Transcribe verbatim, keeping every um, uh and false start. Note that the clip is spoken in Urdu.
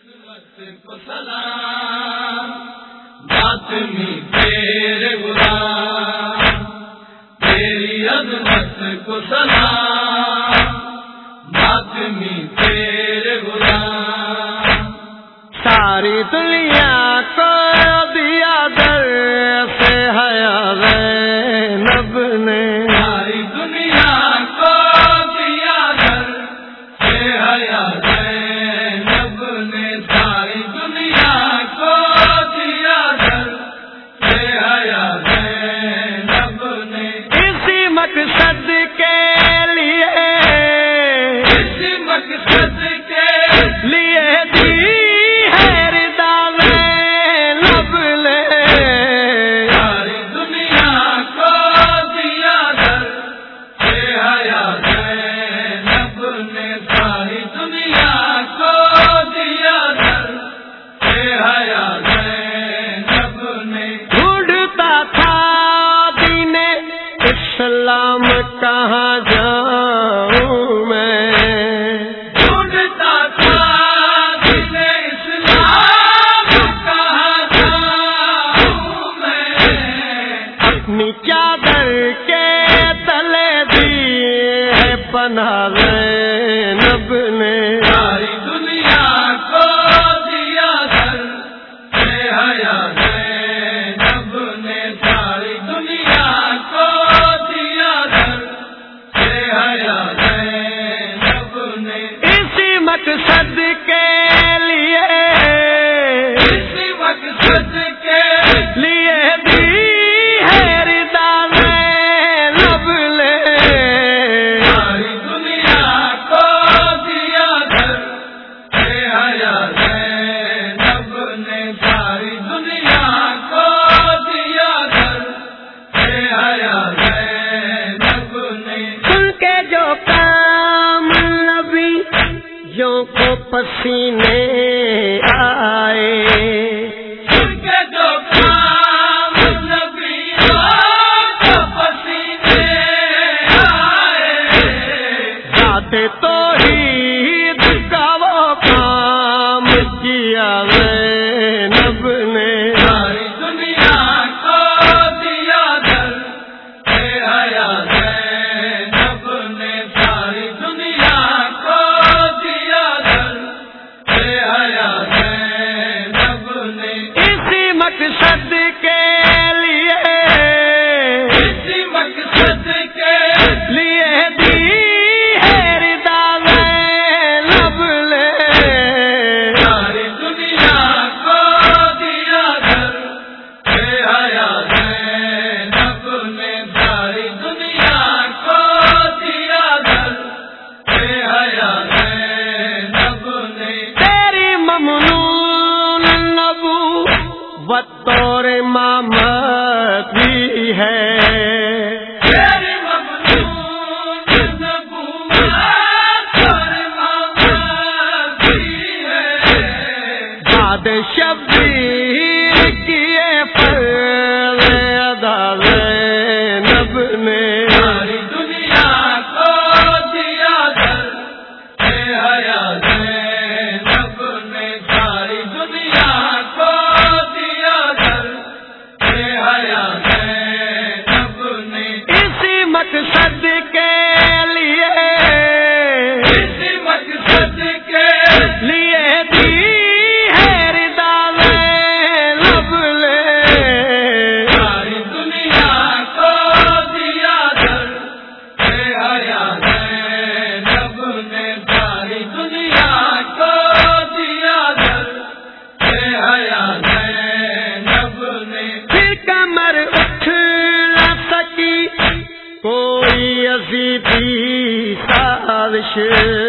کو سلام باطنی تیرے غلام، تیری عظمت کو سلام باطنی تیرے غلام، ساری دنیا کو دیا در سے حیا زینب نے، ساری دنیا کو دیا در سے حیا زینب نے، ساری دنیا کو دیا در سے حیا زینب نے، اسی مقصد کے لیے اسی مقصد کے لیے دی ہے رضا زینب نے، ساری دنیا کو دیا در سے حیا زینب نے، ساری دنیا کو دیا در سے حیا زینب نے، ڈھونڈتا تھا دین اسلام کہاں جاؤں میں، ڈھونڈتا تھا دین اسلام کہاں جاؤں میں، اپنی چادر کے تلے دی ہے پناہ زینب نے، ساری دنیا کو دیا در سے حیا زینب نے، ساری دنیا کو دیا در سے حیا زینب نے، اسی مقصد کے لیے اسی مقصد کے لیے دی ہے رضا زینب نے، ساری دنیا کو دیا در سے حیا زینب نے، ساری دنیا کو دیا در سے حیا زینب نے، سن کے جو کام نبی جو کو پسینے آئے، سن کے جو کام نبیوں کو پسینے آئے، ذات توحید کا وہ کام کیا زینب نے، ساری دنیا کو دیا در سے حیا زینب نے، ساری دنیا کو دیا در سے حیا زینب نے، اسی مقصد کے لیے اسی مقصد کے لیے دی ہے رضا زینب نے، ساری دنیا کو دیا در سے حیا زینب نے، ساری دنیا کو دیا در سے حیا زینب نے، تیری ممنون نبوت طور امامت بھی ہے، تیری ممنون نبوت اور امامت بھی ہے، بعد شبیر کیے فرض ادا زینب نے، ساری دنیا کو دیا در سے حیا زینب نے، ساری دنیا کو دیا در سے حیا زینب نے، اسی مقصد کے لیے اسی مقصد کے لیے دی ہے رضا زینب نے، ساری دنیا کو دیا در سے حیا زینب نے، ساری دنیا کو دیا در سے حیا زینب نے، پھر کمر اٹھ نہ سکی کوئی عزیزی سازش